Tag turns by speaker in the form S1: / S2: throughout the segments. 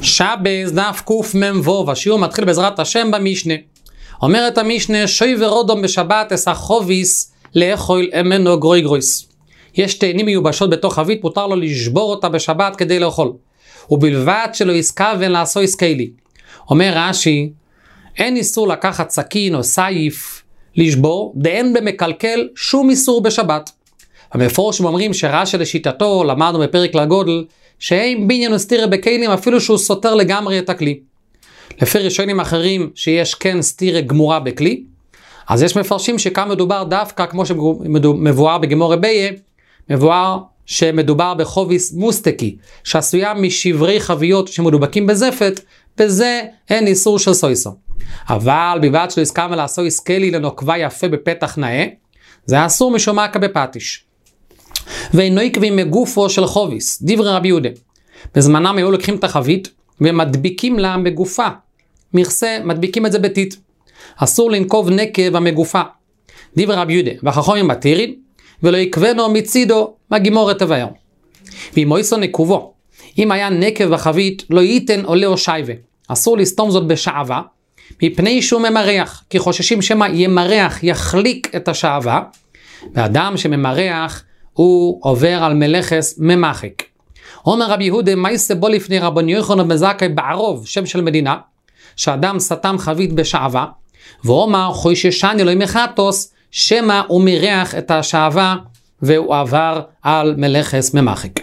S1: שבס דף קמ"ו, השיעור מתחיל בעזרת השם במשנה. אומרת המשנה, שוי ורודום בשבת אס החוביס לאכול אמנו גרוי גרויס. יש תאנים מיובשות בתוך חבית, מותר לו לשבור אותה בשבת כדי לאכול. ובלבד שלא יסכוון לעשו יסקיילי. אומר רש"י, אין איסור לקחת סכין או סייף לשבור, דאין במקלקל שום איסור בשבת. המפורשים אומרים שרש"י לשיטתו, למדנו בפרק לגודל, שאין בניין וסתירה בכלים אפילו שהוא סותר לגמרי את הכלי. לפי ראשונים אחרים שיש כן סתירה גמורה בכלי, אז יש מפרשים שכאן מדובר דווקא כמו שמבואר בגמור רבייה, מבואר שמדובר בחוביס מוסטקי, שעשויה משברי חביות שמדובקים בזפת, בזה אין איסור של סויסו. אבל בלבד שלא הסכם לעשו יסקלי לנוקבה יפה בפתח נאה, זה אסור משום מה כבפטיש. ואינו עקבים מגופו של חוביס, דברי רבי יהודה. בזמנם היו לוקחים את החבית ומדביקים לה בגופה. מכסה, מדביקים את זה בתית. אסור לנקוב נקב המגופה. דברי רבי יהודה, והחכמים מתירים, ולא יקבנו מצידו מגימורת תבאר. ואם מויסו נקובו, אם היה נקב בחבית, לא ייתן עולה או שייבה. אסור לסתום זאת בשעבה, מפני שהוא ממרח, כי חוששים שמה ימרח, יחליק את השעבה, ואדם שממרח, הוא עובר על מלאכס ממחק. אומר רבי יהודה, מה יסבו לפני רבן יוחנן בן זכאי בערוב, שם של מדינה, שאדם סתם חבית בשעבה, ואומר חוששן אלוהים מחטוס, שמה הוא מריח את השעבה, והוא עבר על מלאכס ממחק.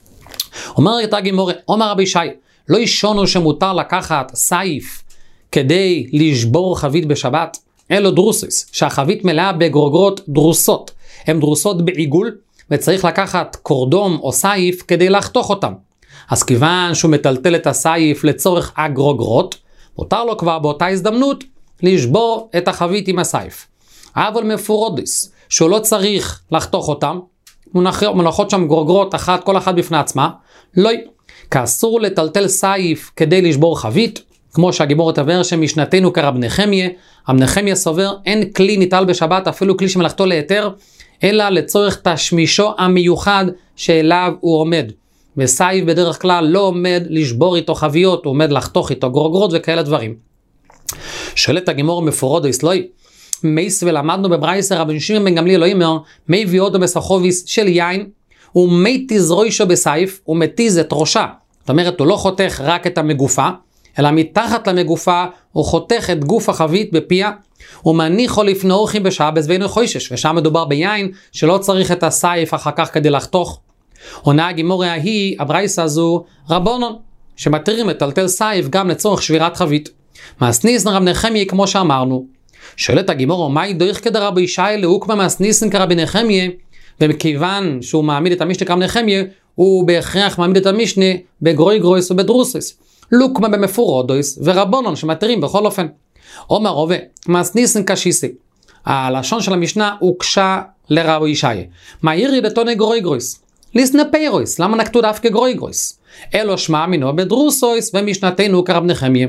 S1: אומר את הגימורה, אומר רבי שי, לא ישונו שמותר לקחת סייף, כדי לשבור חבית בשבת, אלו דרוסס, שהחבית מלאה בגרוגרות דרוסות, הן דרוסות בעיגול, וצריך לקחת קורדום או סייף כדי לחתוך אותם. אז כיוון שהוא מטלטל את הסייף לצורך הגרוגרות, מותר לו כבר באותה הזדמנות לשבור את החבית עם הסייף. אבל מפורודס, שהוא לא צריך לחתוך אותם, מונחות שם גרוגרות אחת, כל אחת בפני עצמה, לא, כאסור לטלטל סייף כדי לשבור חבית, כמו שהגימור תבאר שמשנתנו כרב נחמיה, רב נחמיה סובר, אין כלי ניטל בשבת, אפילו כלי שמלאכתו להיתר, אלא לצורך תשמישו המיוחד שאליו הוא עומד. וסייף בדרך כלל לא עומד לשבור איתו חביות, הוא עומד לחתוך איתו גרוגרות וכאלה דברים. שואלת הגימור מפורוד איסלוי, מייס ולמדנו בברייסר רבן שמעון בן גמליאל לא אומר, מי ויודו בסחוביס של יין, ומי תזרוישו בסייף, ומתיז את ראשה. זאת אומרת, הוא לא חותך רק את המגופה, אלא מתחת למגופה הוא חותך את גוף החבית בפיה, ומניחו לפני אורחים בשבס ואינו חושש, ושם מדובר ביין שלא צריך את הסייף אחר כך כדי לחתוך. עונה הגימורה ההיא, הברייסה הזו, רבונון, שמתירים לטלטל סייף גם לצורך שבירת חבית. מסניסן רב נחמיה כמו שאמרנו. שואלת הגימורה, מהי דויך כדרבי ישי להוקמה מסניסן כרבי נחמיה, ומכיוון שהוא מעמיד את המשנה כרב נחמיה, הוא בהכרח מעמיד את המשנה בגרוי גרויס ובדרוסס. לוקמה במפורודויס ורבונון שמתירים בכל אופן. אומר רובה, מסניסן קשיסי. הלשון של המשנה הוקשה לרבי ישי. מה ירידתו נגרוי גרויס? ליסנה פיירויס, למה נקטו דווקא גרוי גרויס? אלו שמע מינו בדרוסויס ומשנתנו כרב נחמיה.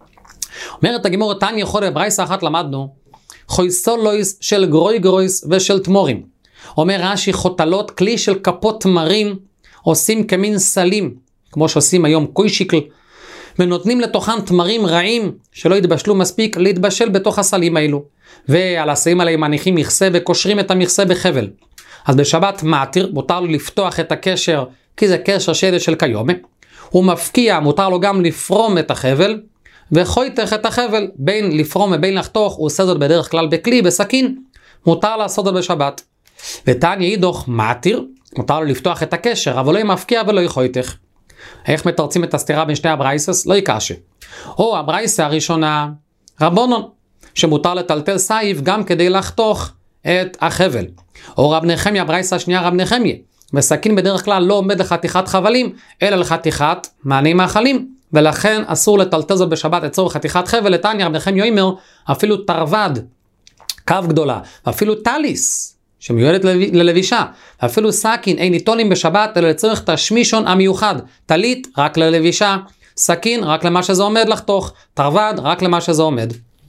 S1: אומרת הגימור, תניא יכול בברייסה אחת למדנו, חויסולויס של גרוי גרויס ושל תמורים. אומר רש"י, חוטלות כלי של כפות תמרים עושים כמין סלים, כמו שעושים היום קוישיקל, ונותנים לתוכן תמרים רעים שלא יתבשלו מספיק להתבשל בתוך הסלים האלו. ועל הסלים האלה מניחים מכסה וקושרים את המכסה בחבל. אז בשבת מעתיר, מותר לו לפתוח את הקשר, כי זה קשר של קיומה. הוא מפקיע, מותר לו גם לפרום את החבל, וחויתך את החבל, בין לפרום ובין לחתוך, הוא עושה זאת בדרך כלל בכלי, בסכין, מותר לעשות זאת בשבת. ותניא אידוך מעתיר, מותר לו לפתוח את הקשר, אבל לא ימפקיע ולא יחויתך. איך מתרצים את הסתירה בין שתי הברייסס? לא יקשה. או הברייסה הראשונה, רבונון, שמותר לטלטל סייף גם כדי לחתוך את החבל. או רב נחמיה, הברייסה השנייה רב נחמיה. בסכין בדרך כלל לא עומד לחתיכת חבלים, אלא לחתיכת מעני מאכלים, ולכן אסור לטלטל זאת בשבת לצורך חתיכת חבל. לתניא רב נחמיה אומר, אפילו תרווד, קו גדולה, ואפילו טליס, שמיועדת ללבישה, ואפילו סכין אין ניתונים בשבת אלא לצורך תשמישון המיוחד. טלית רק ללבישה, סכין רק למה שזה עומד לחתוך, תרווד רק למה שזה עומד.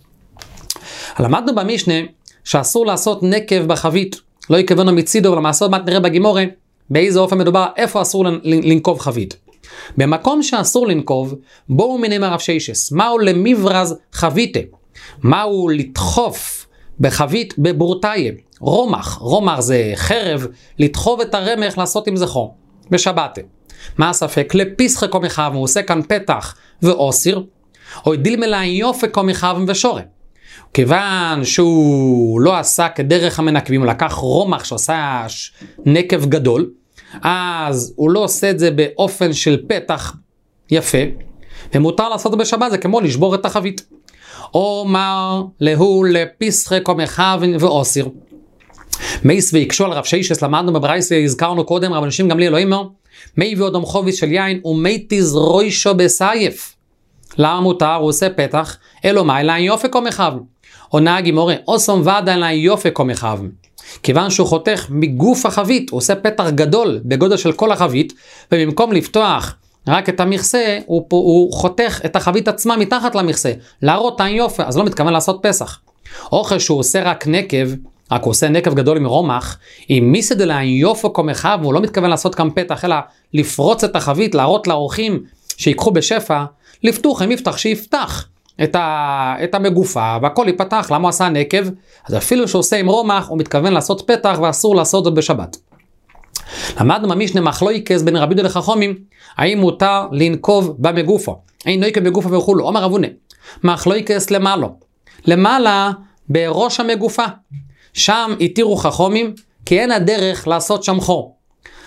S1: למדנו במשנה שאסור לעשות נקב בחבית, לא יקבנו מצידו, ולמעשה עוד מעט נראה בגימורה באיזה אופן מדובר, איפה אסור לנקוב חבית. במקום שאסור לנקוב, בואו מנאמר רב שיישס, מהו למברז חביתה? מהו לדחוף בחבית בבורתאיה? רומח זה חרב, לדחוב את הרמח לעשות עם זה חור, בשבת. מה הספק? לפיסחי קומחב, הוא עושה כאן פתח ואוסיר, או דילמלה יופי קומחב ושורה. כיוון שהוא לא עשה כדרך המנקבים, הוא לקח רומח שעושה נקב גדול, אז הוא לא עושה את זה באופן של פתח יפה, ומותר לעשות את זה בשבת, זה כמו לשבור את החבית. אומר להוא לפיסחי קומחב ואוסיר. מייס ויקשו על רב שיישס, למדנו בברייסה, הזכרנו קודם, רב אנשים גם לי אלוהים, מי ואודם חוביס של יין, ומי תזרוישו בסייף. למה מותר? הוא עושה פתח, אלומי לן יופי קומחב. עונה הגימורה, אוסום ועדה לן יופי קומחב. כיוון שהוא חותך מגוף החבית, הוא עושה פתח גדול, בגודל של כל החבית, ובמקום לפתוח רק את המכסה, הוא חותך את החבית עצמה מתחת למכסה, להראות אין יופי, אז לא מתכוון לעשות פסח. אוכל שהוא עושה רק נקב, רק הוא עושה נקב גדול עם רומח, אם מיסד לה יופי קומחב, הוא לא מתכוון לעשות כאן פתח, אלא לפרוץ את החבית, להראות לאורחים שיקחו בשפע, לפתוח, אם יפתח, שיפתח את המגופה, והכל ייפתח. למה הוא עשה נקב? אז אפילו שהוא עושה עם רומח, הוא מתכוון לעשות פתח, ואסור לעשות זאת בשבת. למדנו במשנה מחלוקת בין רבי יהודה לחכמים, האם מותר לנקוב במגופו? אין נקב בגופה וכו'. אומר רב הונא, מחלוקת למעלה בראש המגופה. שם התירו חכמים, כי אין הדרך לעשות שם חור.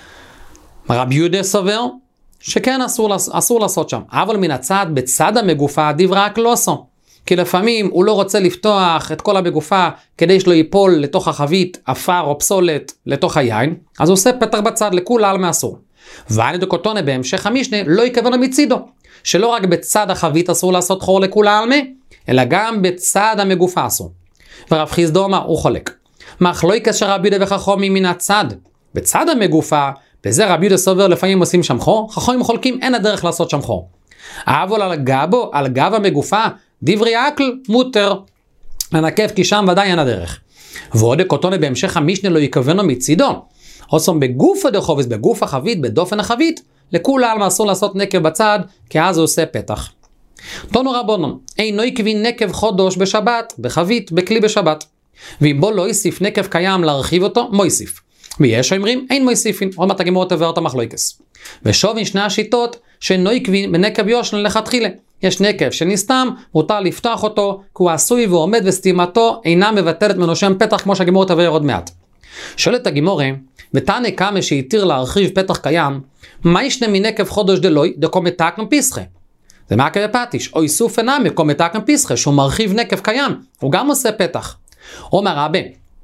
S1: רבי יהודה סובר, שכן אסור לעשות שם. אבל מן הצד, בצד המגופה, דברה רק לא עשו. כי לפעמים הוא לא רוצה לפתוח את כל המגופה, כדי שלא ייפול לתוך החבית, אפר או פסולת, לתוך היין, אז הוא עושה פתח בצד, לכולה על מאסור. ואני דקותונה בהמשך המשנה, לא יכוון מצידו, שלא רק בצד החבית אסור לעשות חור לכולה על מי, אלא גם בצד המגופה אסור. ורב חיסדו אמר, הוא חולק. מחלוקת של רבי יהודה וחכמים מן הצד, בצד המגופה, בזה רבי יהודה סובר לפעמים עושים שם חור, חכמים חולקים, אין הדרך לעשות שם חור. אבל על גב המגופה, דברי אקל מותר לנקב, כי שם ודאי אין הדרך. ועוד קוטונה בהמשך המשנה לא יכוונו מצידו. עושים בגוף הדחובס, בגוף החבית, בדופן החבית, לכולה על אסור לעשות נקב בצד, כי אז הוא עושה פתח. תונו רבונון, אינו יקבין נקב חודש בשבת, בחבית, בכלי בשבת. ואם בו לא יוסיף נקב קיים להרחיב אותו, מויסיף. ויש אומרים, אין מויסיפין, עוד מעט הגמרא תבאר את המחלוקס. ושוב שני השיטות שאינו יקבין בנקב יושן לכתחילה. יש נקב שנסתם, מותר לפתוח אותו, כי הוא עשוי ועומד וסתימתו אינה מבטלת ממנו שם פתח, כמו שהגמרא תבאר עוד מעט. שואלת הגמרא, ותנא קמא שהתיר להרחיב פתח קיים, מה ישנה מנקב חודש דלוי, דקו מתקן פיסחה? זה מה כבפטיש, או איסוף אינם, דקו מתקן פיסחה, שהוא מרחיב נקב קיים, הוא גם עושה פתח. אומר רבי,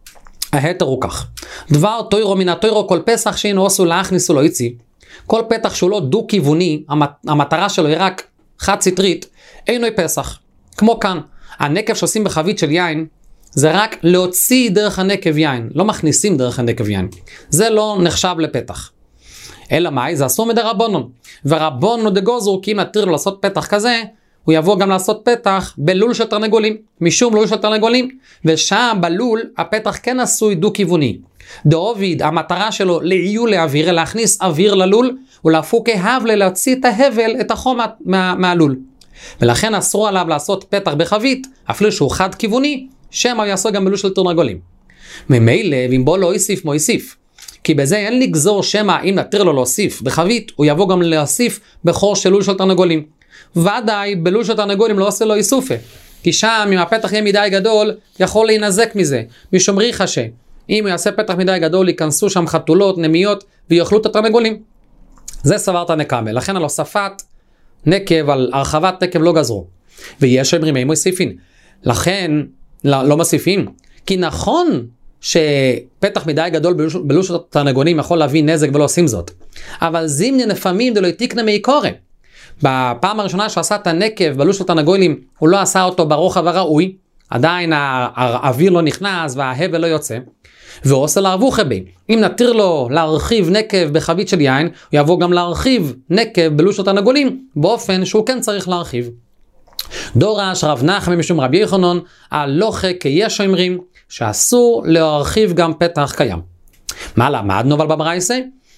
S1: ההתר הוא כך, דבר תוירו מן התוירו כל פסח שאינו עשו להכניס ולא יציא, כל פתח שהוא לא דו-כיווני, המטרה שלו היא רק חד סטרית, אינו פסח. כמו כאן, הנקב שעושים בחבית של יין, זה רק להוציא דרך הנקב יין, לא מכניסים דרך הנקב יין. זה לא נחשב לפתח. אלא מאי? זה אסור מדי רבונון. ורבונון דגוזרו, כי אם נתיר לו לעשות פתח כזה, הוא יבוא גם לעשות פתח בלול של תרנגולים, משום לול של תרנגולים, ושם בלול הפתח כן עשוי דו-כיווני. דאוביד, המטרה שלו לעיול לאוויר, להכניס אוויר ללול, ולהפוך כהבל, להוציא את ההבל, את החום מהלול. ולכן אסור עליו לעשות פתח בחבית, אפילו שהוא חד כיווני, שמא הוא יעשו גם בלול של תרנגולים. ממילא, ואם בו לא יוסיף, מו יוסיף. כי בזה אין לגזור שמא, אם נתיר לו להוסיף בחבית, הוא יבוא גם להוסיף בחור של לול של תרנגולים. ודאי, בלול של תרנגולים לא עושה לו איסופה. כי שם, אם הפתח יהיה מדי גדול, יכול להינזק מזה. משומרי חשה. אם הוא יעשה פתח מדי גדול, ייכנסו שם חתולות, נמיות, ויאכלו את התרנגולים. זה סברת נקמה. לכן על הוספת נקב, על הרחבת נקב לא גזרו. ויש אומרים, הם מוסיפים. לכן, לא מוסיפים. כי נכון שפתח מדי גדול בלול של תרנגולים יכול להביא נזק ולא עושים זאת. אבל זימני לפעמים דלא תקנה מעיקורה. בפעם הראשונה שהוא עשה את הנקב בלול של תרנגולים, הוא לא עשה אותו ברוחב הראוי, עדיין האוויר לא נכנס וההבל לא יוצא, והוא עושה להרווחה בי. אם נתיר לו להרחיב נקב בחבית של יין, הוא יבוא גם להרחיב נקב בלול של תרנגולים, באופן שהוא כן צריך להרחיב. דורש רב נחמן משום רבי יוחנן, הלוכה כיש אומרים, שאסור להרחיב גם פתח קיים. מה למדנו אבל בברייסה?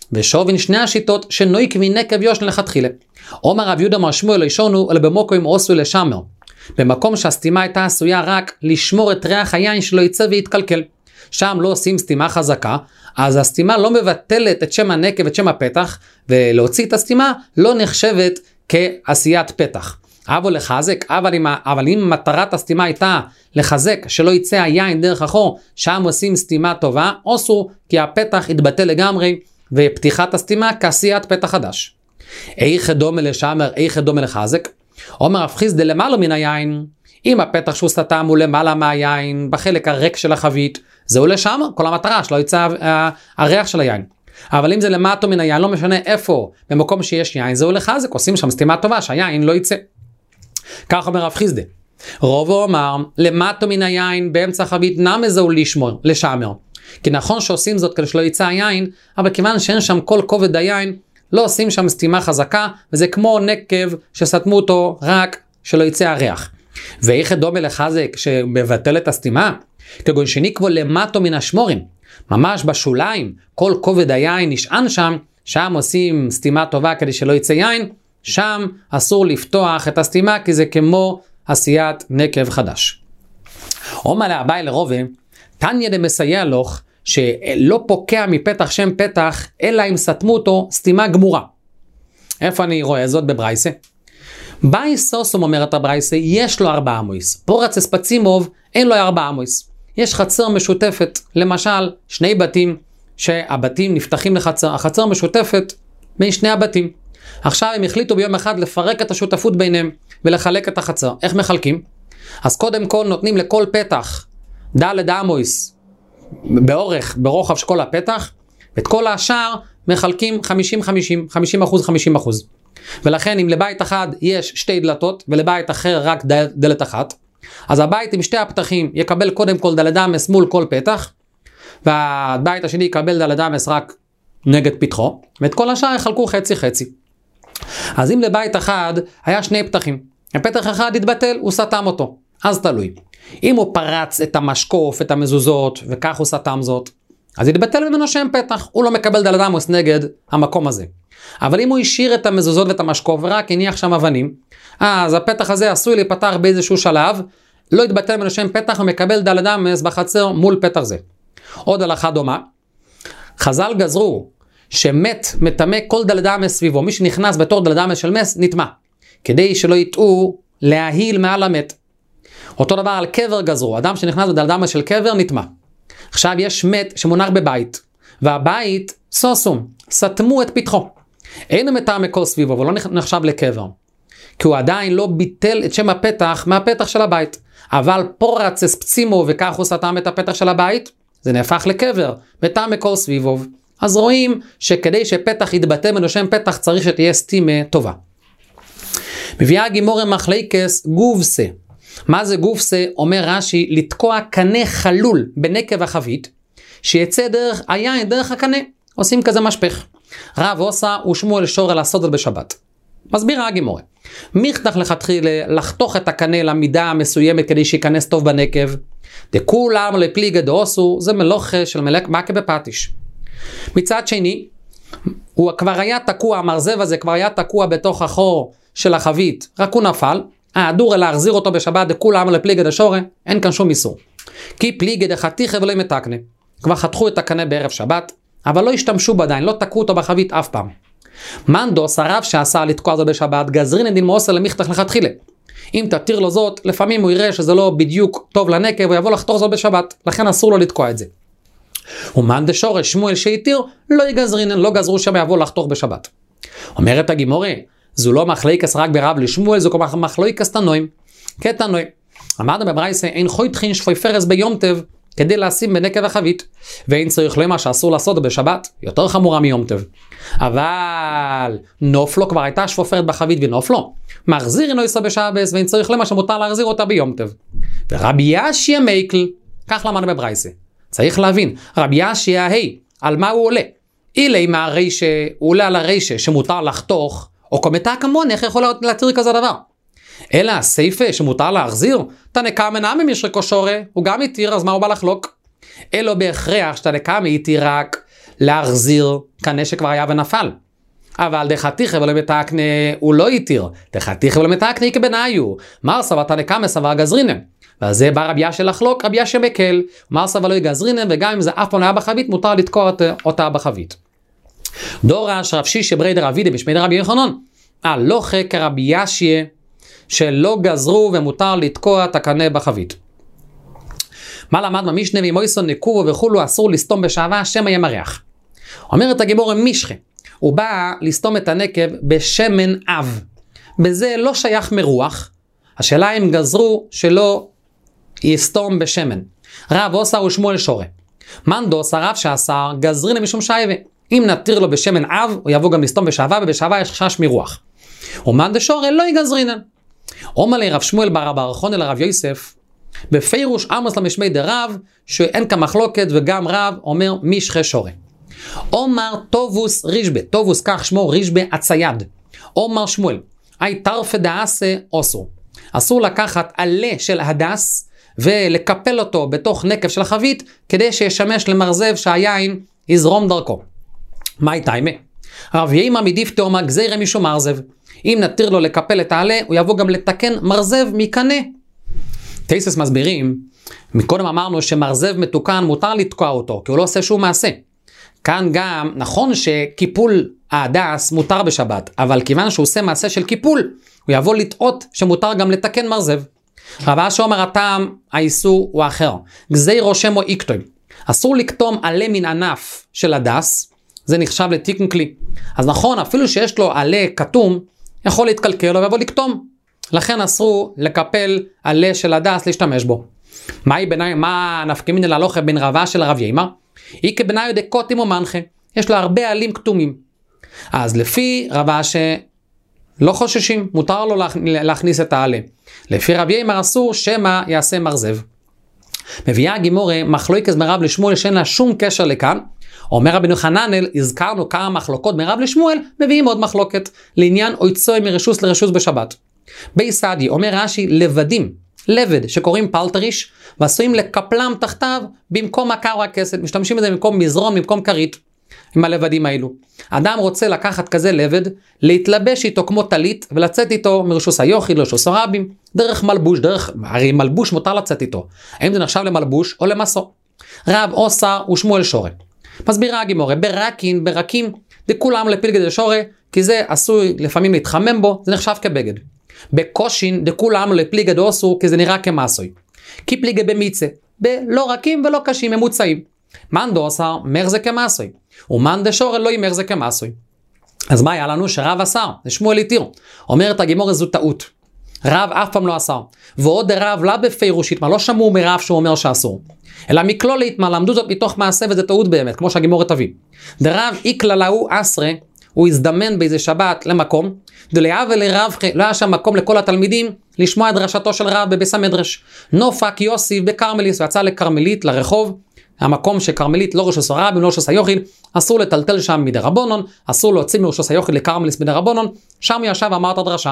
S1: ושובין שני השיטות שנויק מנקב יושן לכתחילה. אומר רב יהודה מר שמואל אישונו אלא במוקו עם עושו לשמר. במקום שהסתימה הייתה עשויה רק לשמור את ריח היין שלא יצא ויתקלקל. שם לא עושים סתימה חזקה, אז הסתימה לא מבטלת את שם הנקב, את שם הפתח, ולהוציא את הסתימה לא נחשבת כעשיית פתח. אבל לחזק, אבל אם מטרת הסתימה הייתה לחזק שלא יצא היין דרך החור, שם עושים סתימה טובה, אסור כי הפתח יתבטל לגמרי, ופתיחת הסתימה כעשיית פתח חדש. איך דומה לשמר, איך דומה לחזק? אומר הפחיס דלמעלה מן היין, אם הפתח שהוא סתם הוא למעלה מהיין, בחלק הריק של החבית, זהו לשמר, כל המטרה שלא יצא הריח של היין. אבל אם זה למטה מן היין, לא משנה איפה, במקום שיש יין, זהו לחזק, עושים שם סתימה טובה, שהיין לא יצא. כך אומר הפחיסדה. רובו אומר, למטה מן היין, באמצע החבית, נמה זהו לשמור, לשמר. כי נכון שעושים זאת כדי שלא יצא היין, אבל כיוון שאין שם כל כובד היין, לא עושים שם סתימה חזקה, וזה כמו נקב שסתמו אותו רק שלא יצא הריח. ואיך דומה לחזק שמבטל את הסתימה? כגון שנקבו למטו מן השמורים, ממש בשוליים, כל כובד היין נשען שם, שם עושים סתימה טובה כדי שלא יצא יין, שם אסור לפתוח את הסתימה כי זה כמו עשיית נקב חדש. אומר לאביי לרובה, תניא דמסייע לוך, שלא פוקע מפתח שם פתח, אלא אם סתמו אותו סתימה גמורה. איפה אני רואה זאת בברייסה? באי סוסום אומרת הברייסה, יש לו 4 אמויס. פורץ אספצימוב, אין לו 4 אמויס. יש חצר משותפת, למשל, 2 בתים, שהבתים נפתחים לחצר, החצר משותפת בין 2 הבתים. עכשיו הם החליטו ביום אחד לפרק את השותפות ביניהם, ולחלק את החצר. איך מחלקים? אז קודם כל נותנים לכל פתח, ד' אמויס, ברוחב של כל הפתח, ואת כל השאר מחלקים 50-50, 50%. ולכן אם לבית אחד יש 2 דלתות, ולבית אחר רק דלת אחת, אז הבית עם 2 הפתחים יקבל קודם כל דלת אמס מול כל פתח, והבית השני יקבל דלת אמס רק נגד פתחו, ואת כל השאר יחלקו חצי-חצי. אז אם לבית אחד היה 2 פתחים, הפתח אחד יתבטל, הוא סתם אותו, אז תלוי. אם הוא פרץ את המשקוף, את המזוזות, וכך הוא סתם זאת, אז יתבטל ממנו שם פתח, הוא לא מקבל דלת אמס נגד המקום הזה. אבל אם הוא השאיר את המזוזות ואת המשקוף ורק הניח שם אבנים, אז הפתח הזה עשוי להיפתח באיזשהו שלב, לא יתבטל ממנו שם פתח ומקבל דלת אמס בחצר מול פתח זה. עוד הלכה דומה, חז"ל גזרו שמת מטמא כל דלת אמס סביבו, מי שנכנס בתור דלת אמס של מס נטמא, כדי שלא יטעו לההיל מעל המת. אותו דבר על קבר גזרו, אדם שנכנס בדלת אמס של קבר נטמא. עכשיו יש מת שמונח בבית, והבית סוסום, סתמו את פתחו. אין מטמא כל סביבו, אבל לא נחשב לקבר. כי הוא עדיין לא ביטל את שם הפתח מהפתח של הבית. אבל פורץ אספצימו וכך הוא סתם את הפתח של הבית, זה נהפך לקבר, מטמא כל סביבו. אז רואים שכדי שפתח יתבטל ממנו שם פתח צריך שתהיה סתימה טובה. מביאה הגימורה מחלקס גובסה. מה זה גובסה? אומר רש"י, לתקוע קנה חלול בנקב החבית, שיצא דרך היין, דרך הקנה. עושים כזה משפך. רב עושה ושמואל שורה לעשות זאת בשבת. מסבירה הגימורה. מיכתך לכתחילה לחתוך את הקנה למידה המסוימת כדי שיכנס טוב בנקב. דכולם לפליגה דעושו, זה מלוכה של מלך מכה בפטיש. מצד שני, הוא כבר היה תקוע, המרזב הזה כבר היה תקוע בתוך החור של החבית, רק הוא נפל, הדור להחזיר אותו בשבת, דכולם לפליגה דשורה, אין כאן שום איסור. כי פליגה דחתיכה ולא מתקנה. כבר חתכו את הקנה בערב שבת, אבל לא השתמשו בדיין, לא תקעו אותו בחבית אף פעם. מנדוס, הרב שעשה לתקוע זאת בשבת, גזרין דין מעושה למיכתך לכתחילה. אם תתיר לו זאת, לפעמים הוא יראה שזה לא בדיוק טוב לנקב, הוא יבוא לחתוך זאת בשבת, לכן אסור לו לתקוע את זה. ומאן דשורש שמואל שהתיר, לא יגזרינן, לא גזרו שם יבוא לחתוך בשבת. אומרת הגימורה, זו לא מחלוקת רק ברב לשמואל, זו כמו מחלוקת תנועים. כתנועים. אמרנו בברייסה, אין חויטחין שפויפרס ביום טב, כדי לשים בנקב החבית, ואין צריך למה שאסור לעשות בשבת, יותר חמורה מיום טב. אבל נופלו כבר הייתה שפופרת בחבית ונופלו. מחזיר אינו יסע בשבס, ואין צריך למה שמותר להחזיר אותה ביום טב. ורבי ישיה מייקל, כך למדנו בברייסה. צריך להבין, רבי ישיה, על מה הוא עולה? אילי מהרישה, הוא עולה על הרישה שמותר לחתוך, או קומתה כמון, איך יכול להתיר כזה דבר? אלא הסייפה שמותר להחזיר, תנקה מנעמם יש רקו שורה, הוא גם התיר, אז מה הוא בא לחלוק? אלו בהכרח שתנקה מאיתי רק להחזיר קנה שכבר היה ונפל. אבל דחתיכה ולא מתקנה הוא לא יתיר. דחתיכה ולא מתקנה כבניו. מרסה ותנא קמא סבר גזרינן. ועל זה בא רבי ישי לחלוק, רבי ישי מקל. מרסה ולא גזרינן, וגם אם זה אף פעם לא היה בחבית, מותר לתקוע אותה בחבית. דורש רב שישי ברי דרב אבידע בשמי דרבי יוחנן. הלוכה כרבי ישי שלא גזרו ומותר לתקוע את הקנה בחבית. מה למד במשנה ואם אויסון נקובו וכולו אסור לסתום בשעווה שמא יהיה מריח. אומרת הגמרא משחה, הוא בא לסתום את הנקב בשמן אב. בזה לא שייך מרוח. השאלה אם גזרו שלא יסתום בשמן. רב אוסר ושמואל שורה. מאן דאוסר רב שאסר גזרינן משום שייבה. אם נתיר לו בשמן אב, הוא יבוא גם לסתום בשעווה, ובשעווה יש חשש מרוח. ומאן דשורה לא יגזרינן. אומר לי רב שמואל בר אבא ארכון אל הרב יוסף, בפירוש עמוס למשמי דרב, שאין כמחלוקת וגם רב אומר משחה שורה. אומר טובוס רישבה, טובוס כך שמו רישבה הצייד. אומר שמואל, אי טרפה דעשה אוסור. אסור לקחת עלה של הדס ולקפל אותו בתוך נקב של החבית, כדי שישמש למרזב שהיין יזרום דרכו. מה הייתה אימה? רב יאמר מדיף תאומר גזירה משום מרזב. אם נתיר לו לקפל את העלה, הוא יבוא גם לתקן מרזב מקנה. תייסס מסבירים, מקודם אמרנו שמרזב מתוקן מותר לתקוע אותו, כי הוא לא עושה שום מעשה. כאן גם נכון שקיפול ההדס מותר בשבת, אבל כיוון שהוא עושה מעשה של קיפול, הוא יבוא לטעות שמותר גם לתקן מרזב. רב אשר אומר הטעם, האיסור הוא אחר. גזירו שמו איקטוי. אסור לקטום עלה מן ענף של הדס, זה נחשב לתיקון כלי. אז נכון, אפילו שיש לו עלה כתום, יכול להתקלקל לו ויבוא לקטום. לכן אסרו לקפל עלה של הדס להשתמש בו. מה נפקא מינה להלכה בין רבה של הרב יאמר? היא כבניו דקוטים ומנחה. יש לו הרבה עלים כתומים. אז לפי רבה שלא חוששים, מותר לו להכניס את העלה. לפי רב יאמר אסור שמא יעשה מרזב. מביאה הגימורה מחלוקת מרב לשמואל שאין לה שום קשר לכאן. אומר רבנו חננאל, הזכרנו כמה מחלוקות מרב לשמואל, מביאים עוד מחלוקת לעניין אויצוי מרשוס לרשוס בשבת. בי סעדי אומר רש"י לבדים, לבד שקוראים פלטריש, ועשויים לקפלם תחתיו במקום הקר או הכסת, משתמשים בזה במקום מזרון, במקום כרית, עם הלבדים האלו. אדם רוצה לקחת כזה לבד, להתלבש איתו כמו טלית, ולצאת איתו מרשוס היוחיד לרשוס הרבים, דרך מלבוש, הרי מלבוש מותר לצאת איתו. האם זה נחשב למלבוש או למסו? רב אוסר ושמואל שורה. מסבירה הגימורה, ברקים, דכולם לפילגד דשורה, כי זה עשוי לפעמים להתחמם בו, זה נחשב כבגד. בקושין דכולם לפילגד אוסור, כי זה נראה כמסוי. כי פליגד במיצה, בלא רקים ולא קשים, ממוצעים. מאן דאוסר מרזה כמסוי, ומאן דשורה לא ימרזה כמסוי. אז מה היה לנו? שרב אסר, זה שמואל התיר. אומרת הגימורה זו טעות. רב אף פעם לא אסר. ועוד רב לא בפירוש יתמה, לא שמעו מרב שהוא אומר שאסור. אלא מכלול יתמה, למדו זאת מתוך מעשה וזה טעות באמת, כמו שהגימורה תביא. דרב איקללהו אסרה, הוא הזדמן באיזה שבת למקום, דליה ולרב, לא היה שם מקום לכל התלמידים לשמוע את דרשתו של רב בביס המדרש. נופק יוסיף בקרמליס, ויצא לקרמלית, לרחוב, המקום שקרמלית לא רשוס הרבים, לא רשוס היוחיד, אסור לטלטל שם מדי רבונון, אסור להוציא מרשוס היוחיד לקרמליס מדי רבונון, שם הוא ישב ואמר את הדרשה.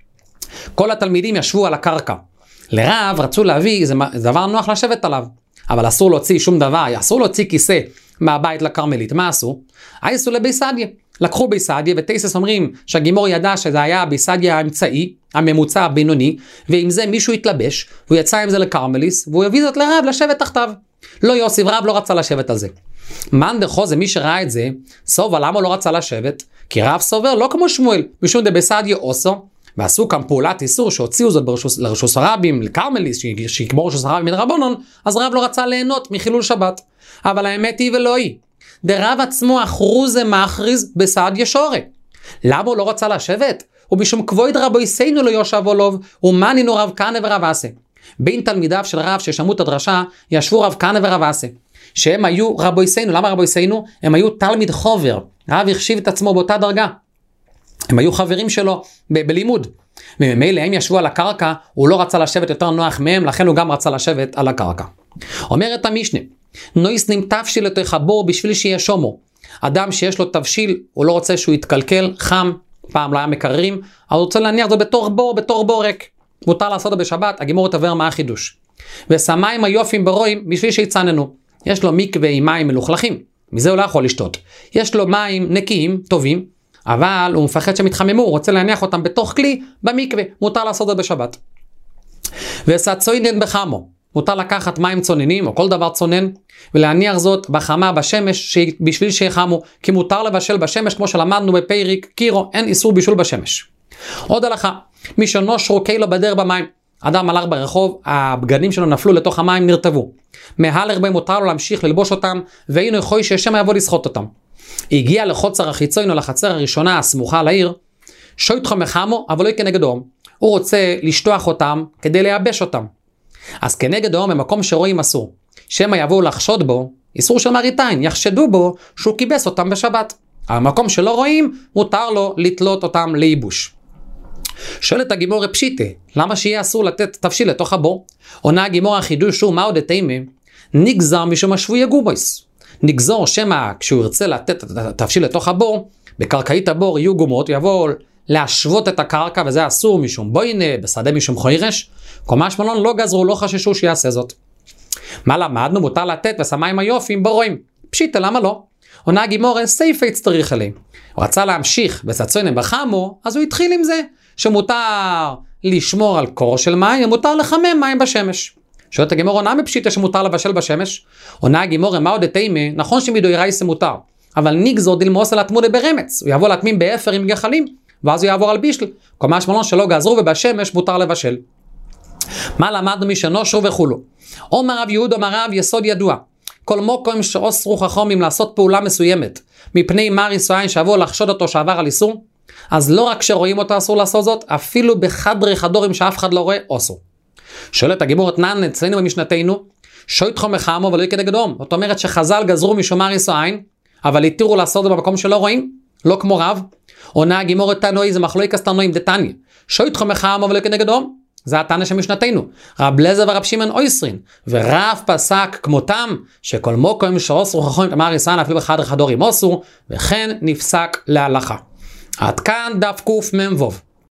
S1: כל התלמידים ישבו על הקרקע. לרב רצו להביא, זה דבר נוח לשבת עליו, אבל אסור להוציא שום דבר, אסור להוציא כיסא מהבית לקרמלית. מה עשו? עשו לביסדיה. לקחו ביסדיה, ותייסס אומרים שהגימור ידע שזה היה ביסדיה האמצעי, הממוצע הבינוני, ועם זה מישהו התלבש, והוא יצא עם זה לקרמליס, והוא הביא זאת לרב לשבת תחתיו. לא יוסיף, רב לא רצה לשבת על זה. מאן דחו זה מי שראה את זה, סובה למה לא רצה לשבת? כי רב סובר לא כמו שמואל, משום דביסדיה אוסו, ועשו כאן פעולת איסור שהוציאו זאת לרשוס הרבים, לקרמליס, שיקבור רשוס הרבים מן רבונון, אז רב לא רצה ליהנות מחילול שבת. אבל האמת היא ולא היא. דרב עצמו אחרוזה מאחריז בסעדיה שורה. למה הוא לא רצה לשבת? ומשום כבוד רבויסנו לא יושב עולוב, ומנינו רב כהנא ורב אסה. בין תלמידיו של רב ששמעו את הדרשה, ישבו רב כהנא ורב אסה. שהם היו רבויסנו. למה רבויסנו? הם היו תלמיד חובר. רב החשיב את עצמו באותה דרגה. הם היו חברים שלו בלימוד. וממילא הם ישבו על הקרקע, הוא לא רצה לשבת יותר נוח מהם, לכן הוא גם רצה לשבת על הקרקע. אומרת המשנה, נויסנים תבשיל את החבור בשביל שיהיה שומו. אדם שיש לו תבשיל, הוא לא רוצה שהוא יתקלקל, חם, פעם לא היה מקררים, אז הוא רוצה להניח זה בתור בור ריק. מותר לעשות את בשבת, הגימור תבר מה החידוש. ושמים היופים ברואים בשביל שיצננו. יש לו מקווה עם מים מלוכלכים. מזה הוא לא יכול לשתות. יש לו מים נקיים, טובים, אבל הוא מפחד שהם יתחממו, הוא רוצה להניח אותם בתוך כלי במקווה, מותר לעשות את זה בשבת. וסצוינן בחמו, מותר לקחת מים צוננים או כל דבר צונן, ולהניח זאת בחמה בשמש בשביל שיחמו, כי מותר לבשל בשמש כמו שלמדנו בפרק קירו, אין איסור בישול בשמש. עוד הלכה, מי שנושרו קילו בדר במים, אדם הלך ברחוב, הבגדים שלו נפלו לתוך המים, נרטבו. מהלך בהם מותר לו להמשיך ללבוש אותם, והיינו יכוי שהשם יבוא לסחוט אותם. הגיע לחוצר החיצון או לחצר הראשונה הסמוכה לעיר, שויתחו מחמו, אבל לא כנגד אום. הוא רוצה לשטוח אותם כדי לייבש אותם. אז כנגד אום, במקום שרואים אסור. שמא יבואו לחשוד בו, איסור של מראיתיים, יחשדו בו שהוא קיבס אותם בשבת. המקום שלא רואים, מותר לו לתלות אותם לייבוש. שואלת הגימור פשיטה, למה שיהיה אסור לתת תבשיל לתוך הבור? עונה הגימור החידוש הוא, מהו דתימה? נגזר משום השבוי הגובויס. נגזור שמא כשהוא ירצה לתת תבשיל לתוך הבור, בקרקעית הבור יהיו גומות, יבוא להשוות את הקרקע, וזה אסור משום בוינה, בשדה משום חוירש. קומש מלון לא גזרו, לא חששו שיעשה זאת. מה למדנו? מותר לתת ושמיים היופים ברואים. פשיטה, למה לא? עונה הגימור, סייפה יצטריך אליהם. הוא רצה להמשיך בסצוינם בחמו, אז הוא התחיל עם זה, שמותר לשמור על קור של מים, ומותר לחמם מים בשמש. שואלת הגימור, עונה מפשיטה שמותר לבשל בשמש? עונה הגימור, מה עוד דתימה? נכון שמדאורייתא מותר, אבל נגזור דילמוס על התמונה ברמץ, הוא יבוא להטמין באפר עם גחלים, ואז הוא יעבור על בישל. כל מה שמלון שלא גזרו ובשמש מותר לבשל. מה למדנו משנושרו וכולו? אומר רב יהודה, אומר רב יסוד ידוע, כל מוקם שאוסרו חכמים לעשות פעולה מסוימת, מפני מר ישראל שיבוא לחשוד אותו שעבר על איסור, אז לא רק שרואים אותו אסור לעשות זאת, אפילו בחדרי חדורים שאף אחד לא רואה אסור. שואלת הגימור אתנן אצלנו במשנתנו, שויתחו מחמו ולא כנגד אום. זאת אומרת שחז"ל גזרו משום מר ישראל, אבל התירו לעשות זאת במקום שלא רואים, לא כמו רב. עונה הגימור אתנוי, זה מחלוקת תנועים דתניא, שויתחו מחמו ולא כנגד אום. זה התנא שמשנתנו. רב לזר ורב שמעון אויסרין, ורב פסק כמותם, שכל מוקם שאוסרו חכמים מר ישראל אפילו בחדרי חדורים אסור, וכן נפסק להלכה. עד כאן דף קמ"ו.